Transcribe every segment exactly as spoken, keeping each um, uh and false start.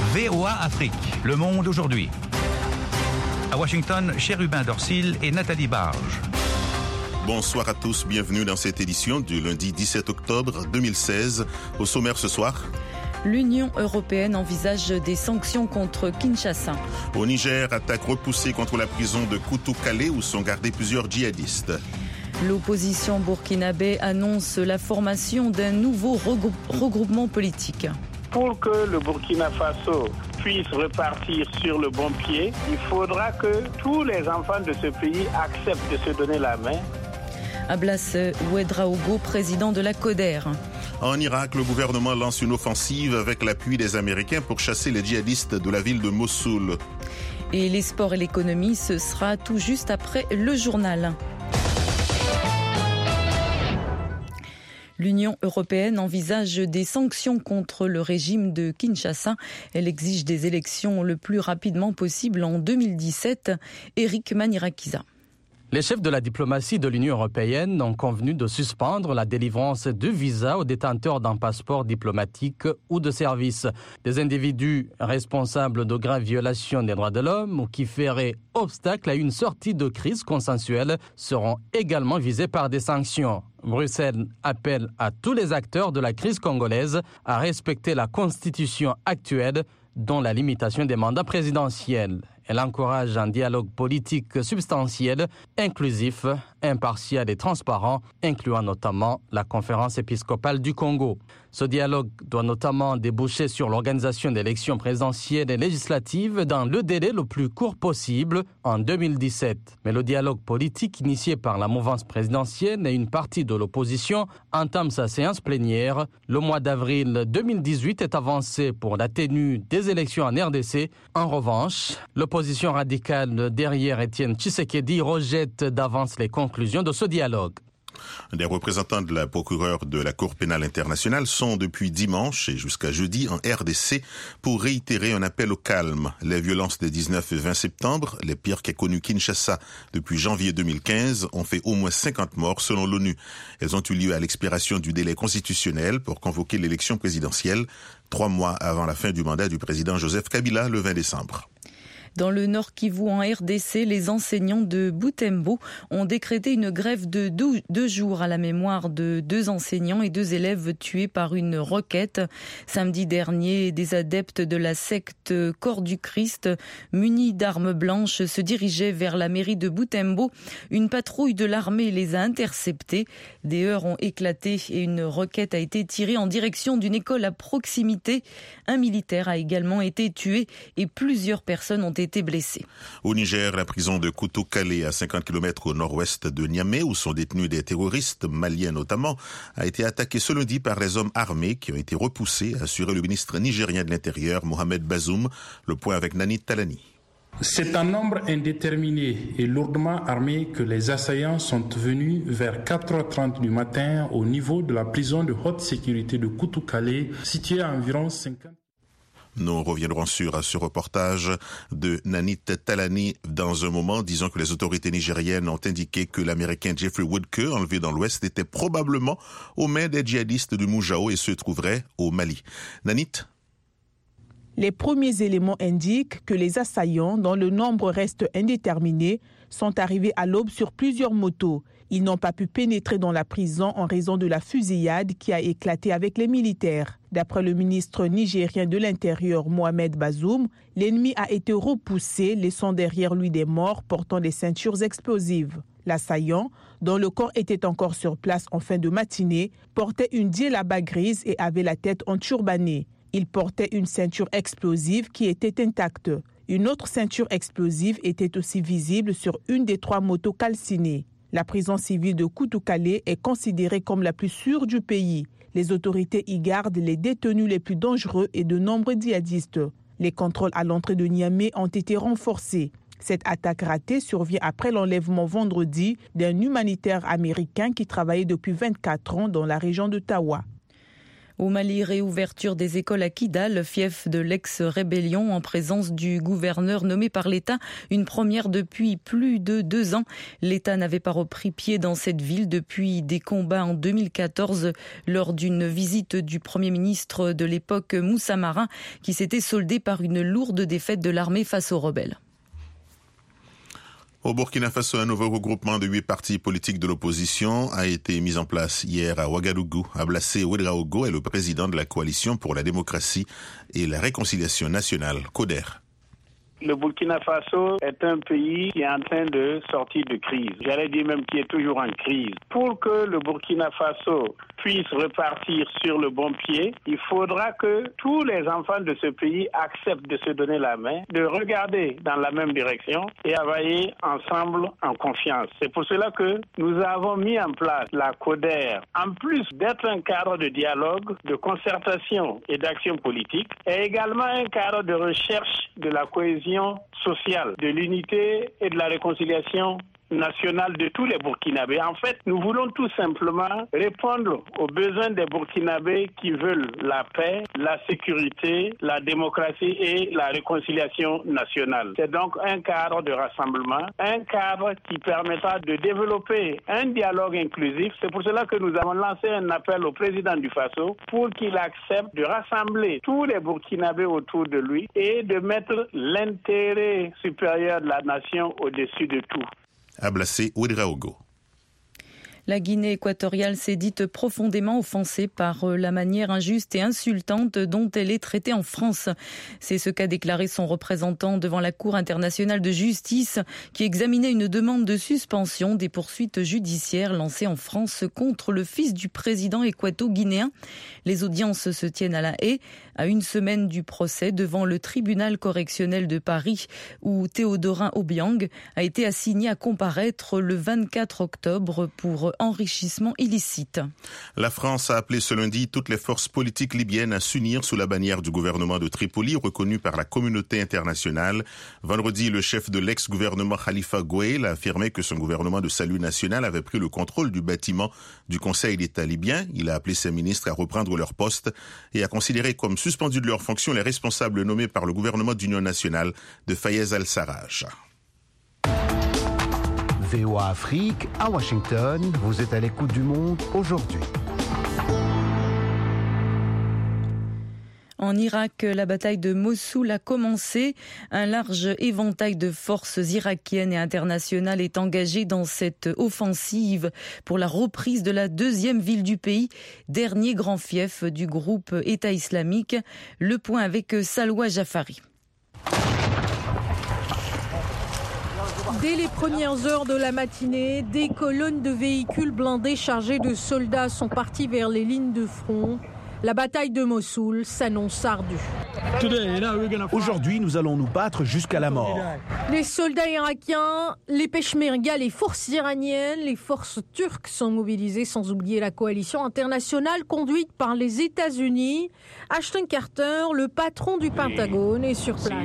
V O A Afrique, Le Monde aujourd'hui. À Washington, Chérubin Dorsil et Nathalie Barge. Bonsoir à tous, bienvenue dans cette édition du lundi dix-sept octobre deux mille seize. Au sommaire ce soir, l'Union européenne envisage des sanctions contre Kinshasa. Au Niger, attaque repoussée contre la prison de Koutoukale où sont gardés plusieurs djihadistes. L'opposition burkinabé annonce la formation d'un nouveau regrou- regroupement politique. Pour que le Burkina Faso puisse repartir sur le bon pied, il faudra que tous les enfants de ce pays acceptent de se donner la main. Abbas Ouedraogo, président de la CODER. En Irak, le gouvernement lance une offensive avec l'appui des Américains pour chasser les djihadistes de la ville de Mossoul. Et les sports et l'économie, ce sera tout juste après le journal. L'Union européenne envisage des sanctions contre le régime de Kinshasa. Elle exige des élections le plus rapidement possible en deux mille dix-sept. Eric Manirakiza. Les chefs de la diplomatie de l'Union européenne ont convenu de suspendre la délivrance de visas aux détenteurs d'un passeport diplomatique ou de service. Des individus responsables de graves violations des droits de l'homme ou qui feraient obstacle à une sortie de crise consensuelle seront également visés par des sanctions. Bruxelles appelle à tous les acteurs de la crise congolaise à respecter la constitution actuelle, dont la limitation des mandats présidentiels. Elle encourage un dialogue politique substantiel, inclusif, impartial et transparent, incluant notamment la conférence épiscopale du Congo. Ce dialogue doit notamment déboucher sur l'organisation d'élections présidentielles et législatives dans le délai le plus court possible en deux mille dix-sept. Mais le dialogue politique initié par la mouvance présidentielle et une partie de l'opposition entame sa séance plénière. Le mois d'avril deux mille dix-huit est avancé pour la tenue des élections en R D C. En revanche, l'opposition radicale derrière Étienne Tshisekedi rejette d'avance les conclusions de ce dialogue. Des représentants de la procureure de la Cour pénale internationale sont depuis dimanche et jusqu'à jeudi en R D C pour réitérer un appel au calme. Les violences des dix-neuf et vingt septembre, les pires qu'ait connu Kinshasa depuis janvier deux mille quinze, ont fait au moins cinquante morts selon l'ONU. Elles ont eu lieu à l'expiration du délai constitutionnel pour convoquer l'élection présidentielle, trois mois avant la fin du mandat du président Joseph Kabila le vingt décembre. Dans le Nord Kivu, en R D C, les enseignants de Butembo ont décrété une grève de deux, deux jours à la mémoire de deux enseignants et deux élèves tués par une roquette. Samedi dernier, des adeptes de la secte Corps du Christ, munis d'armes blanches, se dirigeaient vers la mairie de Butembo. Une patrouille de l'armée les a interceptés. Des heurts ont éclaté et une roquette a été tirée en direction d'une école à proximité. Un militaire a également été tué et plusieurs personnes ont été été blessés. Au Niger, la prison de Koutoukale, à cinquante kilomètres au nord-ouest de Niamey, où sont détenus des terroristes, maliens notamment, a été attaquée ce lundi par les hommes armés qui ont été repoussés, a assuré le ministre nigérien de l'Intérieur, Mohamed Bazoum. Le point avec Nani Talani. C'est un nombre indéterminé et lourdement armé que les assaillants sont venus vers quatre heures trente du matin au niveau de la prison de haute sécurité de Koutoukale, située à environ cinquante. Nous reviendrons sur ce reportage de Nanit Talani dans un moment. Disons que les autorités nigériennes ont indiqué que l'Américain Jeffrey Woodke, enlevé dans l'Ouest, était probablement aux mains des djihadistes du Moujao et se trouverait au Mali. Nanit? Les premiers éléments indiquent que les assaillants, dont le nombre reste indéterminé, sont arrivés à l'aube sur plusieurs motos. Ils n'ont pas pu pénétrer dans la prison en raison de la fusillade qui a éclaté avec les militaires. D'après le ministre nigérien de l'Intérieur, Mohamed Bazoum, l'ennemi a été repoussé, laissant derrière lui des morts portant des ceintures explosives. L'assaillant, dont le corps était encore sur place en fin de matinée, portait une djellaba grise et avait la tête enturbanée. Il portait une ceinture explosive qui était intacte. Une autre ceinture explosive était aussi visible sur une des trois motos calcinées. La prison civile de Koutoukale est considérée comme la plus sûre du pays. Les autorités y gardent les détenus les plus dangereux et de nombreux djihadistes. Les contrôles à l'entrée de Niamey ont été renforcés. Cette attaque ratée survient après l'enlèvement vendredi d'un humanitaire américain qui travaillait depuis vingt-quatre ans dans la région de Tawa. Au Mali, réouverture des écoles à Kidal, fief de l'ex-rébellion, en présence du gouverneur nommé par l'État, une première depuis plus de deux ans. L'État n'avait pas repris pied dans cette ville depuis des combats en deux mille quatorze lors d'une visite du Premier ministre de l'époque Moussa Mara qui s'était soldée par une lourde défaite de l'armée face aux rebelles. Au Burkina Faso, un nouveau regroupement de huit partis politiques de l'opposition a été mis en place hier à Ouagadougou. Ablassé Ouedraogo est le président de la coalition pour la démocratie et la réconciliation nationale, CODER. Le Burkina Faso est un pays qui est en train de sortir de crise. J'allais dire même qui est toujours en crise. Pour que le Burkina Faso puisse repartir sur le bon pied, il faudra que tous les enfants de ce pays acceptent de se donner la main, de regarder dans la même direction et travailler ensemble en confiance. C'est pour cela que nous avons mis en place la CODER. En plus d'être un cadre de dialogue, de concertation et d'action politique, est également un cadre de recherche de la cohésion sociale, de l'unité et de la réconciliation nationale de tous les Burkinabés. En fait, nous voulons tout simplement répondre aux besoins des Burkinabés qui veulent la paix, la sécurité, la démocratie et la réconciliation nationale. C'est donc un cadre de rassemblement, un cadre qui permettra de développer un dialogue inclusif. C'est pour cela que nous avons lancé un appel au président du Faso pour qu'il accepte de rassembler tous les Burkinabés autour de lui et de mettre l'intérêt supérieur de la nation au-dessus de tout. Ablassé Ouedraogo. La Guinée équatoriale s'est dite profondément offensée par la manière injuste et insultante dont elle est traitée en France. C'est ce qu'a déclaré son représentant devant la Cour internationale de justice qui examinait une demande de suspension des poursuites judiciaires lancées en France contre le fils du président équato-guinéen. Les audiences se tiennent à La Haye, à une semaine du procès devant le tribunal correctionnel de Paris où Théodorin Obiang a été assigné à comparaître le vingt-quatre octobre pour enrichissement illicite. La France a appelé ce lundi toutes les forces politiques libyennes à s'unir sous la bannière du gouvernement de Tripoli, reconnu par la communauté internationale. Vendredi, le chef de l'ex-gouvernement Khalifa Gouail a affirmé que son gouvernement de salut national avait pris le contrôle du bâtiment du Conseil d'État libyen. Il a appelé ses ministres à reprendre leur poste et à considérer comme suspendus de leurs fonctions les responsables nommés par le gouvernement d'union nationale de Fayez al-Sarraj. V O A Afrique, à Washington, vous êtes à l'écoute du monde aujourd'hui. En Irak, la bataille de Mossoul a commencé. Un large éventail de forces irakiennes et internationales est engagé dans cette offensive pour la reprise de la deuxième ville du pays, dernier grand fief du groupe État islamique. Le point avec Salwa Jafari. Dès les premières heures de la matinée, des colonnes de véhicules blindés chargés de soldats sont partis vers les lignes de front. La bataille de Mossoul s'annonce ardue. Aujourd'hui, nous allons nous battre jusqu'à la mort. Les soldats irakiens, les Peshmerga, les forces iraniennes, les forces turques sont mobilisées, sans oublier la coalition internationale conduite par les États-Unis. Ashton Carter, le patron du Pentagone, est sur place.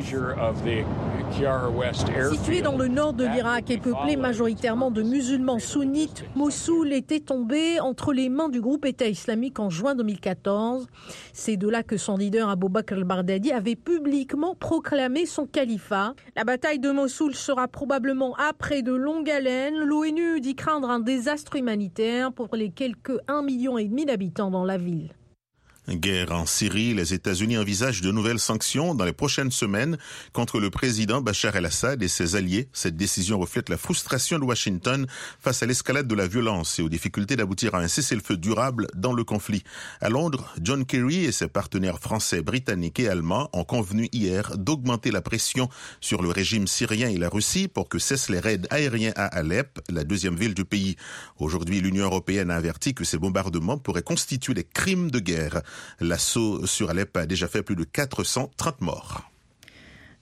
Situé dans le nord de l'Irak et peuplé majoritairement de musulmans sunnites, Mossoul était tombé entre les mains du groupe État islamique en juin deux mille quatorze. C'est de là que son leader Abou Bakr al-Baghdadi avait publiquement proclamé son califat. La bataille de Mossoul sera probablement après de longue haleine. L'ONU dit craindre un désastre humanitaire pour les quelques un million et demi d'habitants dans la ville. Guerre en Syrie, les États-Unis envisagent de nouvelles sanctions dans les prochaines semaines contre le président Bachar el-Assad et ses alliés. Cette décision reflète la frustration de Washington face à l'escalade de la violence et aux difficultés d'aboutir à un cessez-le-feu durable dans le conflit. À Londres, John Kerry et ses partenaires français, britanniques et allemands ont convenu hier d'augmenter la pression sur le régime syrien et la Russie pour que cessent les raids aériens à Alep, la deuxième ville du pays. Aujourd'hui, l'Union européenne a averti que ces bombardements pourraient constituer des crimes de guerre. L'assaut sur Alep a déjà fait plus de quatre cent trente morts.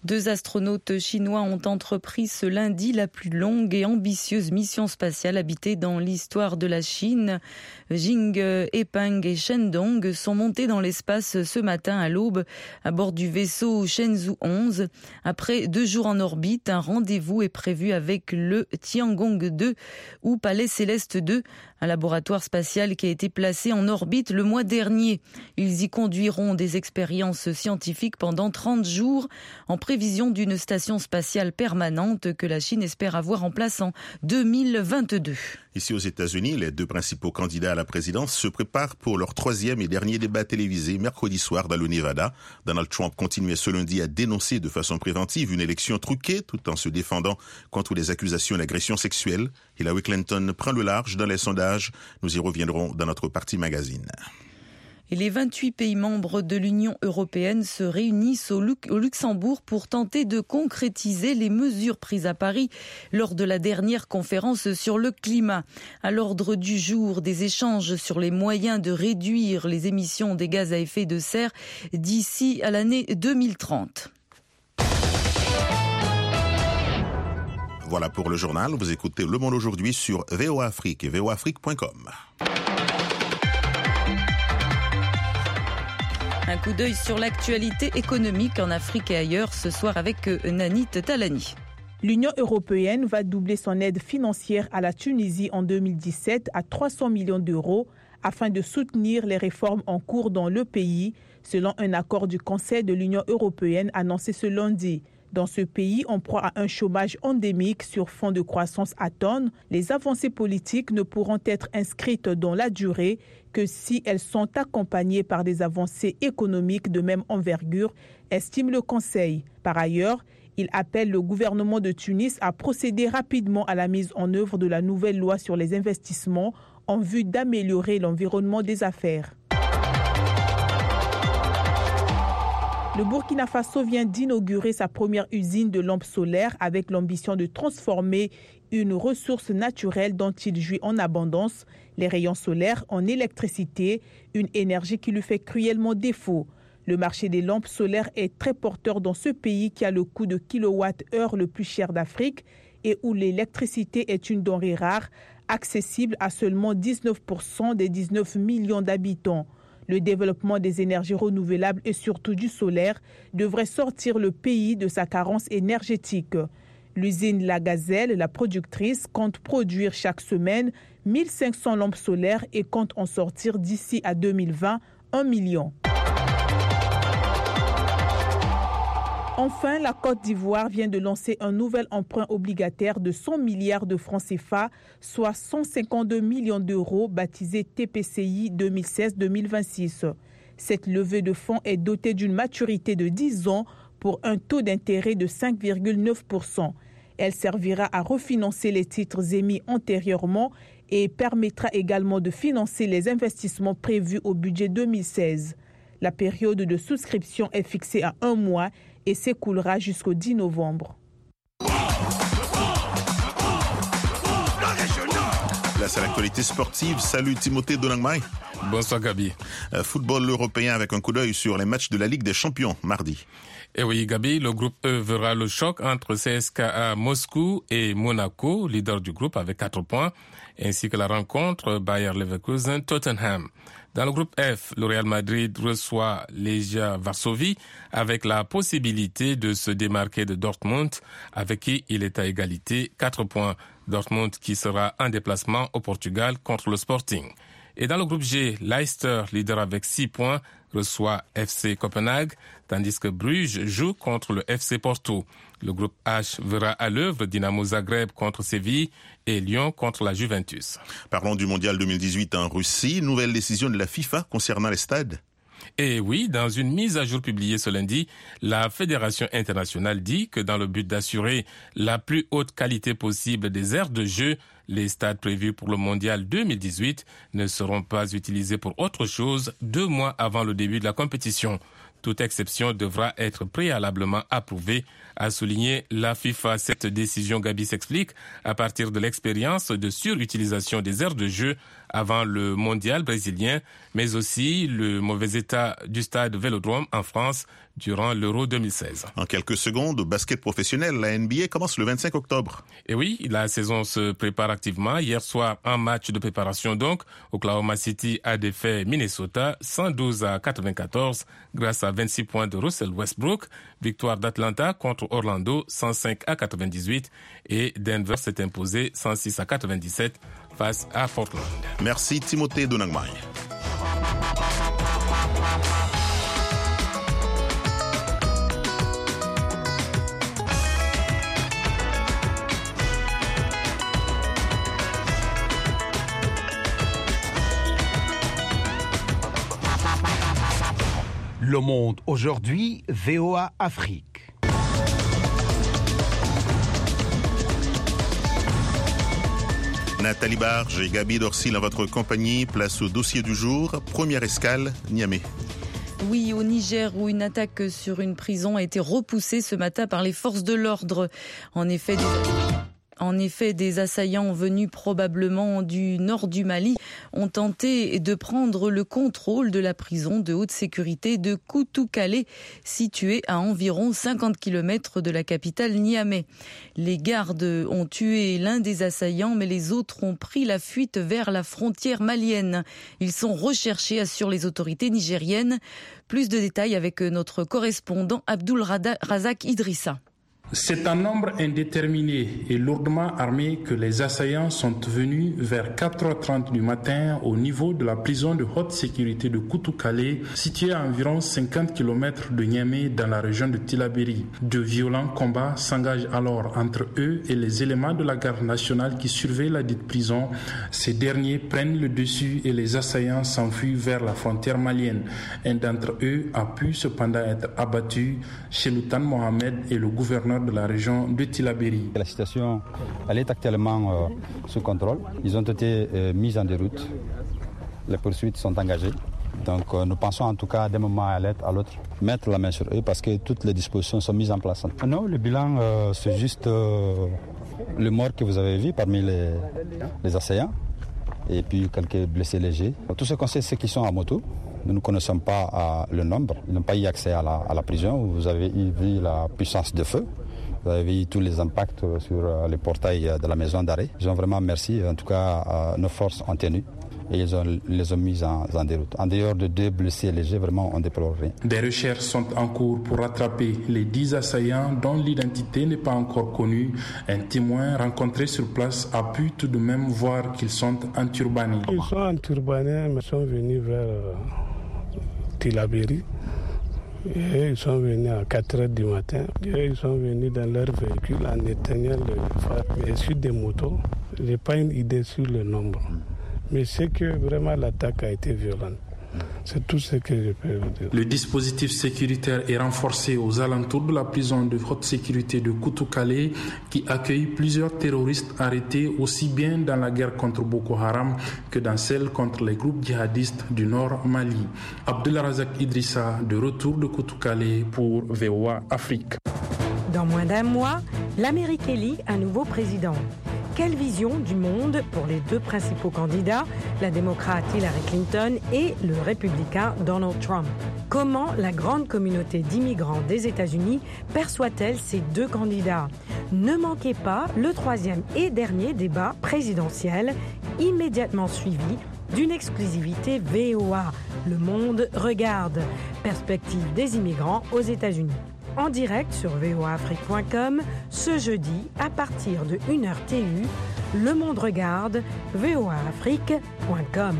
Deux astronautes chinois ont entrepris ce lundi la plus longue et ambitieuse mission spatiale habitée dans l'histoire de la Chine. Jing Hepeng et Shen Dong sont montés dans l'espace ce matin à l'aube à bord du vaisseau Shenzhou onze. Après deux jours en orbite, un rendez-vous est prévu avec le Tiangong deux ou Palais Céleste deux, un laboratoire spatial qui a été placé en orbite le mois dernier. Ils y conduiront des expériences scientifiques pendant trente jours en prévision d'une station spatiale permanente que la Chine espère avoir en place en deux mille vingt-deux. Ici aux États-Unis, les deux principaux candidats à la présidence se préparent pour leur troisième et dernier débat télévisé mercredi soir dans le Nevada. Donald Trump continuait ce lundi à dénoncer de façon préventive une élection truquée tout en se défendant contre les accusations d'agression sexuelle. Hillary Clinton prend le large dans les sondages. Nous y reviendrons dans notre partie magazine. Et les vingt-huit pays membres de l'Union européenne se réunissent au, Lu- au Luxembourg pour tenter de concrétiser les mesures prises à Paris lors de la dernière conférence sur le climat. À l'ordre du jour, des échanges sur les moyens de réduire les émissions des gaz à effet de serre d'ici à l'année deux mille trente. Voilà pour le journal. Vous écoutez Le Monde aujourd'hui sur V O A Afrique et v o afrique point com. Un coup d'œil sur l'actualité économique en Afrique et ailleurs ce soir avec Nanit Talani. L'Union européenne va doubler son aide financière à la Tunisie en deux mille dix-sept à trois cents millions d'euros afin de soutenir les réformes en cours dans le pays, selon un accord du Conseil de l'Union européenne annoncé ce lundi. Dans ce pays, en proie à un chômage endémique sur fond de croissance atone, les avancées politiques ne pourront être inscrites dans la durée que si elles sont accompagnées par des avancées économiques de même envergure, estime le Conseil. Par ailleurs, il appelle le gouvernement de Tunis à procéder rapidement à la mise en œuvre de la nouvelle loi sur les investissements en vue d'améliorer l'environnement des affaires. Le Burkina Faso vient d'inaugurer sa première usine de lampes solaires avec l'ambition de transformer une ressource naturelle dont il jouit en abondance, les rayons solaires, en électricité, une énergie qui lui fait cruellement défaut. Le marché des lampes solaires est très porteur dans ce pays qui a le coût de kilowatt-heure le plus cher d'Afrique et où l'électricité est une denrée rare, accessible à seulement dix-neuf pour cent des dix-neuf millions d'habitants. Le développement des énergies renouvelables et surtout du solaire devrait sortir le pays de sa carence énergétique. L'usine La Gazelle, la productrice, compte produire chaque semaine mille cinq cents lampes solaires et compte en sortir d'ici à deux mille vingt un million. Enfin, la Côte d'Ivoire vient de lancer un nouvel emprunt obligataire de cent milliards de francs C F A, soit cent cinquante-deux millions d'euros, baptisé T P C I deux mille seize deux mille vingt-six. Cette levée de fonds est dotée d'une maturité de dix ans pour un taux d'intérêt de cinq virgule neuf pour cent. Elle servira à refinancer les titres émis antérieurement et permettra également de financer les investissements prévus au budget deux mille seize. La période de souscription est fixée à un mois et s'écoulera jusqu'au dix novembre. Là, c'est l'actualité sportive. Salut Timothée Donangmai. Bonsoir Gabi. Euh, football européen avec un coup d'œil sur les matchs de la Ligue des Champions mardi. Et oui Gabi, le groupe E verra le choc entre C S K A Moscou et Monaco, leader du groupe avec quatre points, ainsi que la rencontre Bayer Leverkusen-Tottenham. Dans le groupe F, le Real Madrid reçoit Legia Varsovie avec la possibilité de se démarquer de Dortmund, avec qui il est à égalité, quatre points. Dortmund qui sera en déplacement au Portugal contre le Sporting. Et dans le groupe G, Leicester, leader avec six points, reçoit F C Copenhague, tandis que Bruges joue contre le F C Porto. Le groupe H verra à l'œuvre Dynamo Zagreb contre Séville et Lyon contre la Juventus. Parlons du mondial deux mille dix-huit en Russie. Nouvelle décision de la FIFA concernant les stades. Et oui, dans une mise à jour publiée ce lundi, la Fédération internationale dit que dans le but d'assurer la plus haute qualité possible des aires de jeu, les stades prévus pour le mondial deux mille dix-huit ne seront pas utilisés pour autre chose deux mois avant le début de la compétition. Toute exception devra être préalablement approuvée, a souligné la FIFA. Cette décision, Gabi, s'explique à partir de l'expérience de surutilisation des aires de jeu avant le mondial brésilien, mais aussi le mauvais état du stade Vélodrome en France durant l'Euro deux mille seize. En quelques secondes, au basket professionnel, la N B A commence le vingt-cinq octobre. Et oui, la saison se prépare activement. Hier soir, un match de préparation donc. Oklahoma City a défait Minnesota cent douze à quatre-vingt-quatorze grâce à vingt-six points de Russell Westbrook. Victoire d'Atlanta contre Orlando cent cinq à quatre-vingt-dix-huit et Denver s'est imposé cent six à quatre-vingt-dix-sept face à Portland. Merci Timothée Donangmai. Le Monde aujourd'hui, V O A Afrique. Nathalie Barge et Gabi Dorsil en votre compagnie. Place au dossier du jour. Première escale, Niamey. Oui, au Niger, où une attaque sur une prison a été repoussée ce matin par les forces de l'ordre. En effet, des... En effet, des assaillants venus probablement du nord du Mali ont tenté de prendre le contrôle de la prison de haute sécurité de Koutoukale, située à environ cinquante kilomètres de la capitale Niamey. Les gardes ont tué l'un des assaillants, mais les autres ont pris la fuite vers la frontière malienne. Ils sont recherchés, assurent les autorités nigériennes. Plus de détails avec notre correspondant Abdul Razak Idrissa. C'est un nombre indéterminé et lourdement armé que les assaillants sont venus vers quatre heures trente du matin au niveau de la prison de haute sécurité de Koutoukale, située à environ cinquante kilomètres de Niamey dans la région de Tillabéri. De violents combats s'engagent alors entre eux et les éléments de la garde nationale qui surveillent la dite prison. Ces derniers prennent le dessus et les assaillants s'enfuient vers la frontière malienne. Un d'entre eux a pu cependant être abattu. Cheloutan Mohamed est le gouverneur de la région de Tillabéri. La situation elle est actuellement euh, sous contrôle. Ils ont été euh, mis en déroute. Les poursuites sont engagées. Donc euh, nous pensons en tout cas d'un moment à l'autre mettre la main sur eux parce que toutes les dispositions sont mises en place. Non, le bilan euh, c'est juste euh, le mort que vous avez vu parmi les, les assaillants et puis quelques blessés légers. Tout ce qu'on sait c'est qu'ils sont à moto. Nous ne connaissons pas euh, le nombre. Ils n'ont pas eu accès à la, à la prison. Vous avez vu la puissance de feu. Vous avez vu tous les impacts sur euh, les portails de la maison d'arrêt. Ils ont vraiment merci. En tout cas, euh, nos forces ont tenu. Et ils ont, les ont mis en, en déroute. En dehors de deux blessés légers, vraiment, on ne déplore rien. Des recherches sont en cours pour rattraper les dix assaillants dont l'identité n'est pas encore connue. Un témoin rencontré sur place a pu tout de même voir qu'ils sont enturbanés. Ils sont enturbanés, mais sont venus vers euh, Tillabéri. Et ils sont venus à quatre heures du matin. Et ils sont venus dans leur véhicule en éteignant le phare. Mais sur des motos, je n'ai pas une idée sur le nombre. Mais c'est que vraiment l'attaque a été violente. C'est tout ce que je peux vous dire. Le dispositif sécuritaire est renforcé aux alentours de la prison de haute sécurité de Koutoukale qui accueille plusieurs terroristes arrêtés aussi bien dans la guerre contre Boko Haram que dans celle contre les groupes djihadistes du nord Mali. Abdul Razak Idrissa, de retour de Koutoukale pour V O A Afrique. Dans moins d'un mois, l'Amérique élit un nouveau président. Quelle vision du monde pour les deux principaux candidats, la démocrate Hillary Clinton et le républicain Donald Trump? Comment la grande communauté d'immigrants des États-Unis perçoit-elle ces deux candidats? Ne manquez pas le troisième et dernier débat présidentiel, immédiatement suivi d'une exclusivité V O A. Le monde regarde. Perspective des immigrants aux États-Unis. En direct sur v o a afrique point com, ce jeudi, à partir de une heure T U, Le Monde regarde, v o a afrique point com.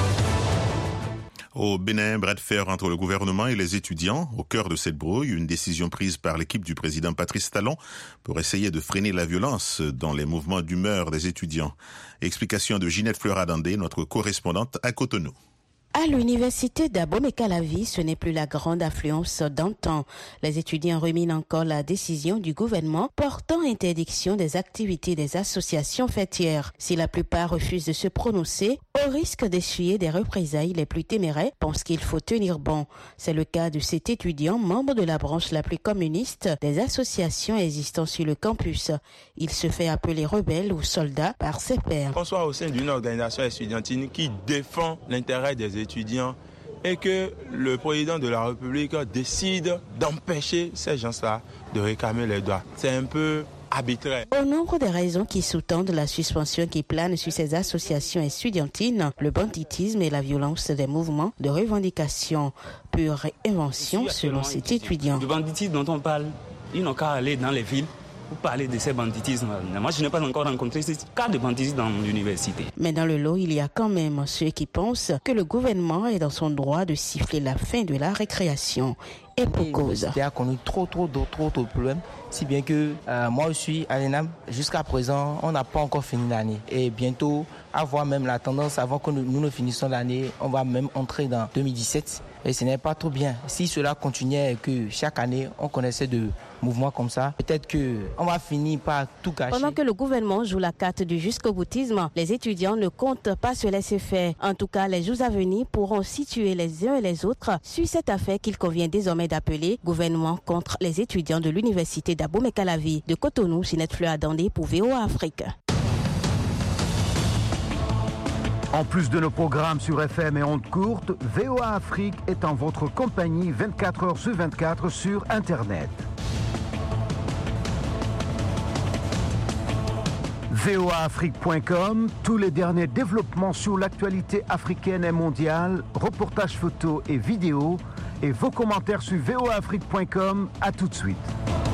Au Bénin, bras de fer entre le gouvernement et les étudiants. Au cœur de cette brouille, une décision prise par l'équipe du président Patrice Talon pour essayer de freiner la violence dans les mouvements d'humeur des étudiants. Explication de Ginette Fleuradandé, notre correspondante à Cotonou. À l'université d'Abomey-Calavi, ce n'est plus la grande affluence d'antan. Les étudiants ruminent encore la décision du gouvernement portant interdiction des activités des associations fêtières. Si la plupart refusent de se prononcer, au risque d'essuyer des représailles, les plus téméraires pensent qu'il faut tenir bon. C'est le cas de cet étudiant, membre de la branche la plus communiste des associations existant sur le campus. Il se fait appeler rebelle ou soldat par ses pairs. Qu'on soit au sein d'une organisation estudiantine qui défend l'intérêt des étudiants et que le président de la République décide d'empêcher ces gens-là de réclamer les droits. C'est un peu arbitraire. Au nombre des raisons qui sous-tendent la suspension qui plane sur ces associations estudiantines, le banditisme et la violence des mouvements de revendication. Pure invention selon cet étudiant. Le banditisme dont on parle, ils n'ont qu'à aller dans les villes pour parler de ces banditismes. Moi, je n'ai pas encore rencontré ce cas de banditisme dans l'université. Mais dans le lot, il y a quand même ceux qui pensent que le gouvernement est dans son droit de siffler la fin de la récréation. Et pour cause. Il y a connu trop, trop, trop, trop, trop de problèmes. Si bien que euh, moi, je suis à l'E N A M. Jusqu'à présent, on n'a pas encore fini l'année. Et bientôt, avoir même la tendance, avant que nous, nous ne finissions l'année, on va même entrer dans deux mille dix-sept. Et ce n'est pas trop bien. Si cela continuait et que chaque année, on connaissait de mouvements comme ça, peut-être qu'on va finir par tout gâcher. Pendant que le gouvernement joue la carte du jusqu'au boutisme, les étudiants ne comptent pas se laisser faire. En tout cas, les jours à venir pourront situer les uns et les autres sur cette affaire qu'il convient désormais d'appeler gouvernement contre les étudiants de l'université d'Abomey-Calavi. De Cotonou, Sinette Fleur Adandé pour V O A Afrique. En plus de nos programmes sur F M et ondes courtes, V O A Afrique est en votre compagnie vingt-quatre heures sur vingt-quatre sur Internet. V O A Afrique point com, tous les derniers développements sur l'actualité africaine et mondiale, reportages photos et vidéos, et vos commentaires sur V O A Afrique point com. À tout de suite.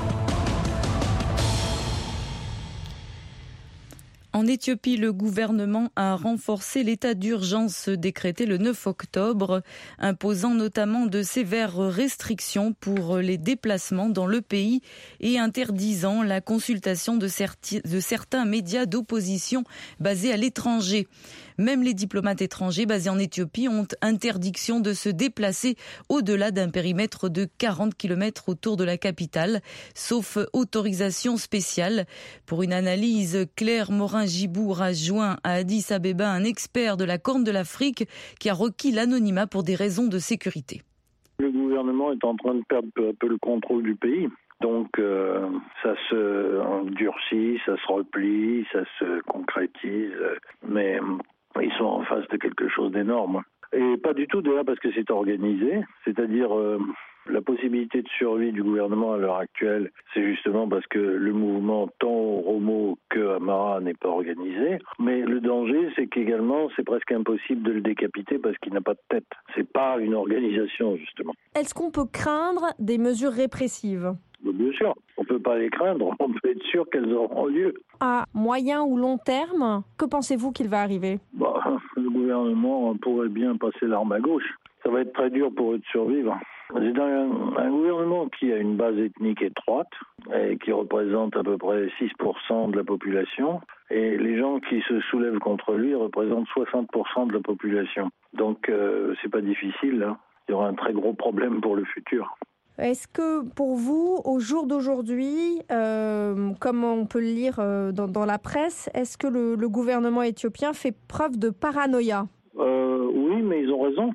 En Éthiopie, le gouvernement a renforcé l'état d'urgence décrété le neuf octobre, imposant notamment de sévères restrictions pour les déplacements dans le pays et interdisant la consultation de, certi- de certains médias d'opposition basés à l'étranger. Même les diplomates étrangers basés en Éthiopie ont interdiction de se déplacer au-delà d'un périmètre de quarante kilomètres autour de la capitale, sauf autorisation spéciale. Pour une analyse, Claire Morin-Gibour a joint à Addis Abeba un expert de la Corne de l'Afrique qui a requis l'anonymat pour des raisons de sécurité. Le gouvernement est en train de perdre peu à peu le contrôle du pays. Donc euh, ça se endurcit, ça se replie, ça se concrétise, mais ils sont en face de quelque chose d'énorme. Et pas du tout déjà parce que c'est organisé, c'est-à-dire euh, la possibilité de survie du gouvernement à l'heure actuelle, c'est justement parce que le mouvement tant au Romo que à Mara n'est pas organisé. Mais le danger, c'est qu'également, c'est presque impossible de le décapiter parce qu'il n'a pas de tête. C'est pas une organisation, justement. Est-ce qu'on peut craindre des mesures répressives ? Bien sûr, on ne peut pas les craindre, on peut être sûr qu'elles auront lieu. À moyen ou long terme, que pensez-vous qu'il va arriver ? Bah, le gouvernement pourrait bien passer l'arme à gauche. Ça va être très dur pour eux de survivre. C'est un, un gouvernement qui a une base ethnique étroite et qui représente à peu près six pour cent de la population. Et les gens qui se soulèvent contre lui représentent soixante pour cent de la population. Donc euh, c'est pas difficile, hein. Il y aura un très gros problème pour le futur. Est-ce que pour vous, au jour d'aujourd'hui, euh, comme on peut le lire euh, dans, dans la presse, est-ce que le, le gouvernement éthiopien fait preuve de paranoïa ? euh, Oui, mais ils ont raison.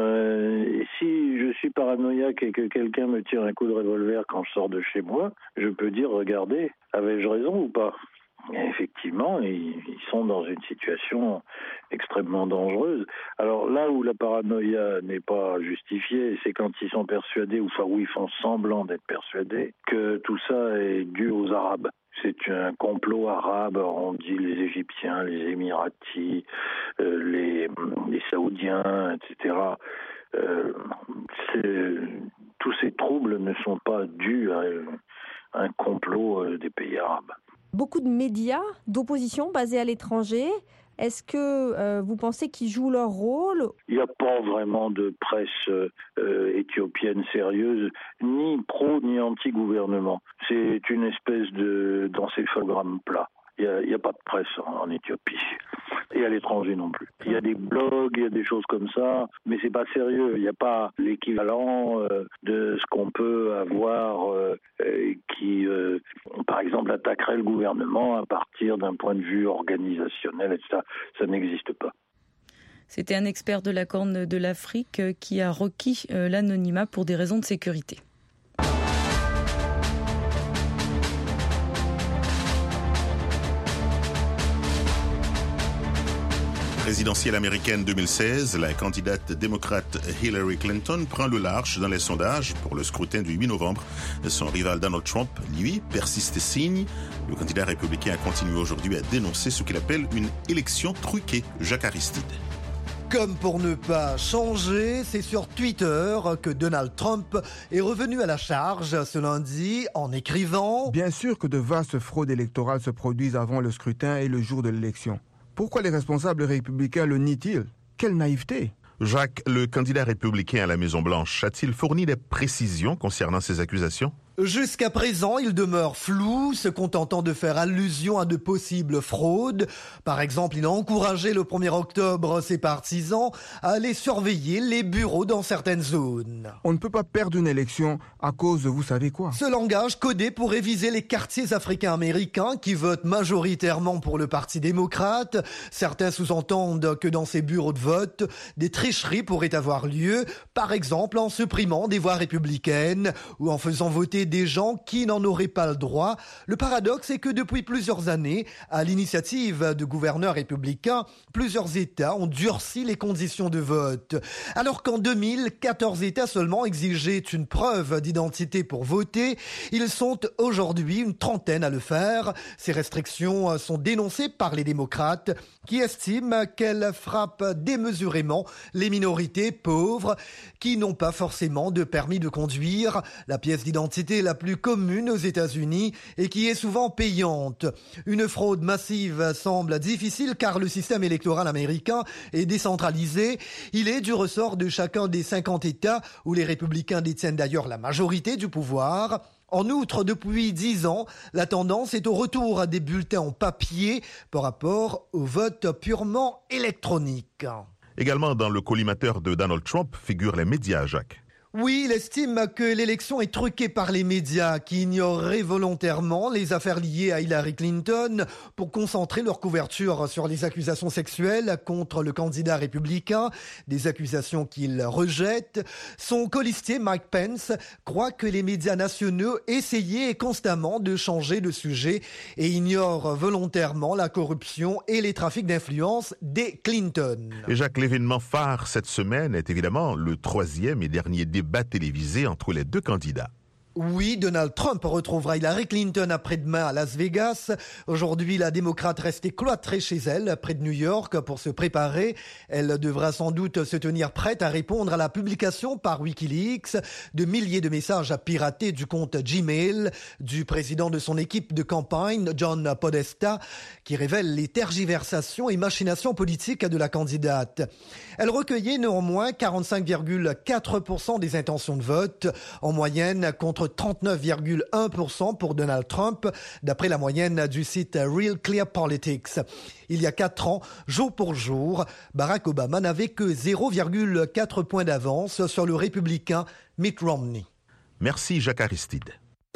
Euh, si je suis paranoïaque et que quelqu'un me tire un coup de revolver quand je sors de chez moi, je peux dire, regardez, avais-je raison ou pas ? Et effectivement, ils, ils sont dans une situation extrêmement dangereuse. Alors là où la paranoïa n'est pas justifiée, c'est quand ils sont persuadés, ou enfin où ils font semblant d'être persuadés, que tout ça est dû aux Arabes. C'est un complot arabe, on dit les Égyptiens, les Émiratis, euh, les, les Saoudiens, et cetera. Euh, tous ces troubles ne sont pas dus à, à un complot euh, des pays arabes. Beaucoup de médias d'opposition basés à l'étranger, est-ce que euh, vous pensez qu'ils jouent leur rôle ? Il n'y a pas vraiment de presse euh, éthiopienne sérieuse, ni pro ni anti-gouvernement. C'est une espèce de d'encéphalogramme plat. Il n'y a, a pas de presse en, en Éthiopie. Et à l'étranger non plus. Il y a des blogs, il y a des choses comme ça, mais c'est pas sérieux. Il n'y a pas l'équivalent euh, de ce qu'on peut avoir euh, qui, euh, par exemple, attaquerait le gouvernement à partir d'un point de vue organisationnel, et cetera. Ça n'existe pas. C'était un expert de la Corne de l'Afrique qui a requis l'anonymat pour des raisons de sécurité. Présidentielle américaine deux mille seize, la candidate démocrate Hillary Clinton prend le large dans les sondages pour le scrutin du huit novembre. Son rival Donald Trump, lui, persiste et signe. Le candidat républicain a continué aujourd'hui à dénoncer ce qu'il appelle une élection truquée. Jacques Aristide. Comme pour ne pas changer, c'est sur Twitter que Donald Trump est revenu à la charge ce lundi en écrivant « Bien sûr que de vastes fraudes électorales se produisent avant le scrutin et le jour de l'élection. Pourquoi les responsables républicains le nient-ils ? Quelle naïveté !» Jacques, le candidat républicain à la Maison-Blanche, a-t-il fourni des précisions concernant ces accusations ? Jusqu'à présent, il demeure flou, se contentant de faire allusion à de possibles fraudes. Par exemple, il a encouragé le premier octobre ses partisans à aller surveiller les bureaux dans certaines zones. On ne peut pas perdre une élection à cause de vous savez quoi. Ce langage codé pour réviser les quartiers africains-américains qui votent majoritairement pour le Parti démocrate. Certains sous-entendent que dans ces bureaux de vote, des tricheries pourraient avoir lieu, par exemple en supprimant des voix républicaines ou en faisant voter des gens qui n'en auraient pas le droit. Le paradoxe est que depuis plusieurs années, à l'initiative de gouverneurs républicains, plusieurs États ont durci les conditions de vote. Alors qu'en deux mille, quatorze États seulement exigeaient une preuve d'identité pour voter, ils sont aujourd'hui une trentaine à le faire. Ces restrictions sont dénoncées par les démocrates qui estiment qu'elles frappent démesurément les minorités pauvres qui n'ont pas forcément de permis de conduire. La pièce d'identité la plus commune aux États-Unis et qui est souvent payante. Une fraude massive semble difficile car le système électoral américain est décentralisé. Il est du ressort de chacun des cinquante États où les républicains détiennent d'ailleurs la majorité du pouvoir. En outre, depuis dix ans, la tendance est au retour à des bulletins en papier par rapport au vote purement électronique. Également dans le collimateur de Donald Trump figurent les médias, Jacques. Oui, il estime que l'élection est truquée par les médias qui ignoreraient volontairement les affaires liées à Hillary Clinton pour concentrer leur couverture sur les accusations sexuelles contre le candidat républicain, des accusations qu'il rejette. Son colistier Mike Pence croit que les médias nationaux essayaient constamment de changer de sujet et ignorent volontairement la corruption et les trafics d'influence des Clinton. Et Jacques, l'événement phare cette semaine est évidemment le troisième et dernier débat débat télévisé entre les deux candidats. Oui, Donald Trump retrouvera Hillary Clinton après-demain à Las Vegas. Aujourd'hui, la démocrate reste cloîtrée chez elle, près de New York, pour se préparer. Elle devra sans doute se tenir prête à répondre à la publication par Wikileaks de milliers de messages piratés du compte Gmail du président de son équipe de campagne, John Podesta, qui révèle les tergiversations et machinations politiques de la candidate. Elle recueillait néanmoins quarante-cinq virgule quatre pour cent des intentions de vote, en moyenne contre trente-neuf virgule un pour cent pour Donald Trump, d'après la moyenne du site Real Clear Politics. Il y a quatre ans, jour pour jour, Barack Obama n'avait que zéro virgule quatre points d'avance sur le républicain Mitt Romney. Merci Jacques Aristide.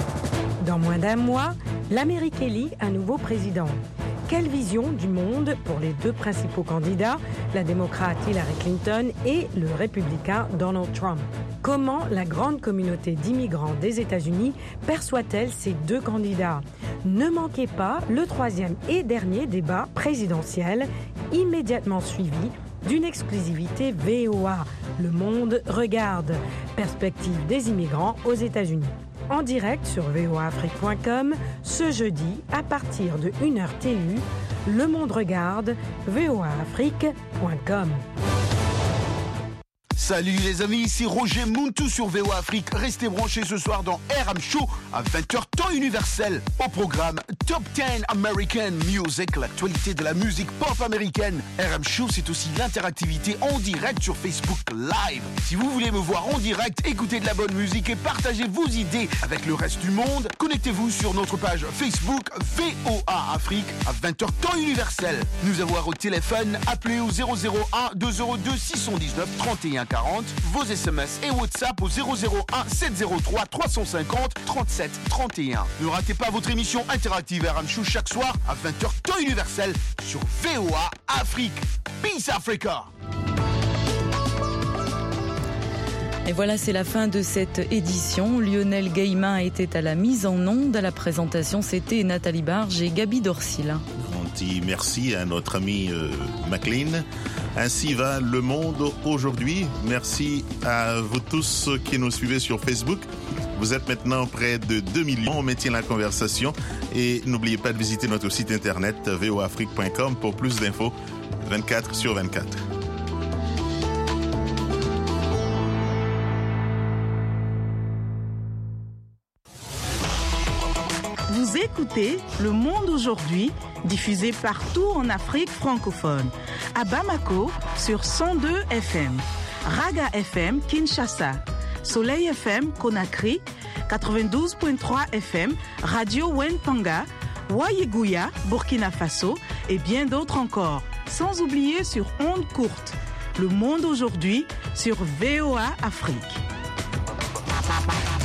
Dans moins d'un mois, l'Amérique élit un nouveau président. Quelle vision du monde pour les deux principaux candidats, la démocrate Hillary Clinton et le républicain Donald Trump? Comment la grande communauté d'immigrants des États-Unis perçoit-elle ces deux candidats? Ne manquez pas le troisième et dernier débat présidentiel, immédiatement suivi d'une exclusivité V O A. Le monde regarde. Perspective des immigrants aux États-Unis. En direct sur V O A Afrique point com, ce jeudi, à partir de une heure T U, Le Monde regarde, V O A Afrique point com. Salut les amis, ici Roger Muntu sur V O A Afrique. Restez branchés ce soir dans R M Show à vingt heures temps universel. Au programme Top dix American Music, l'actualité de la musique pop américaine. R M Show, c'est aussi l'interactivité en direct sur Facebook Live. Si vous voulez me voir en direct, écouter de la bonne musique et partager vos idées avec le reste du monde, connectez-vous sur notre page Facebook V O A Afrique à vingt heures temps universel. Nous avoir au téléphone, appelez au zéro zéro un deux zéro deux six un neuf trente et un quarante, vos S M S et WhatsApp au zéro zéro un sept zéro trois trois cent cinquante trente-sept trente et un. Ne ratez pas votre émission interactive R M Show chaque soir à vingt heures temps universel sur V O A Afrique. Peace Africa! Et voilà, c'est la fin de cette édition. Lionel Gaimin était à la mise en onde. À la présentation, c'était Nathalie Barge et Gabi Dorsil. Petit merci à notre ami euh, McLean. Ainsi va le monde aujourd'hui. Merci à vous tous qui nous suivez sur Facebook. Vous êtes maintenant près de deux millions. On maintient la conversation. Et n'oubliez pas de visiter notre site internet v o afrique point com pour plus d'infos vingt-quatre sur vingt-quatre. Vous écoutez Le Monde aujourd'hui, diffusé partout en Afrique francophone. À Bamako, sur cent deux F M. Raga F M, Kinshasa. Soleil F M, Conakry. quatre-vingt-douze virgule trois F M. Radio Wentanga. Wayegouya, Burkina Faso. Et bien d'autres encore. Sans oublier sur ondes courtes. Le Monde aujourd'hui, sur V O A Afrique.